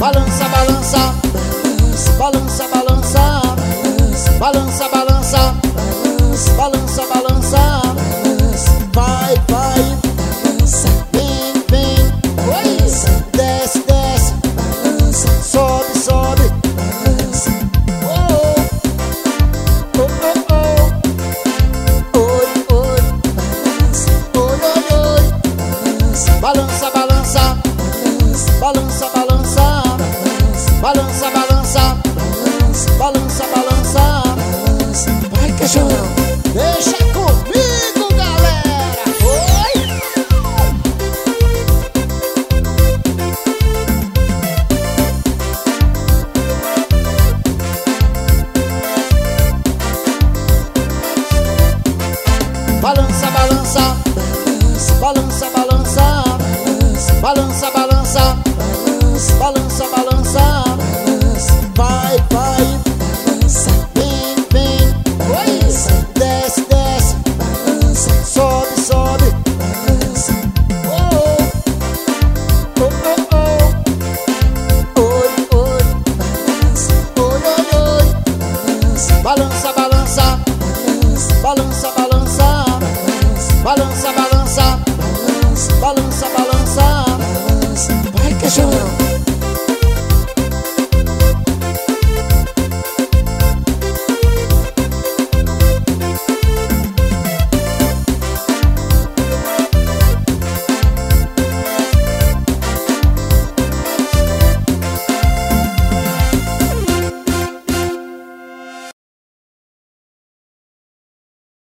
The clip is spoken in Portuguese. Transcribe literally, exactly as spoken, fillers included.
balança, balança, balança, balança, balança, balança, balança, balança, vai, vai, vem, vem, oi, desce, desce, sobe, sobe, oh, oh, oh, oh, oi, oi, oi, oi, oi, balança, balança, balança, balança, balança, balança, balança, balança, vai, cachorro, deixa comigo, galera, oi. Balança, balança, balança, balança, balança, balança, balança, balança, vai, vai, vem, vem, oi, desce, desce, sobe, sobe, oh, oh, oh, oh, oi, oi, oi, oi, oi, balança, balança, balança, balança, balança, balança, balança, balança.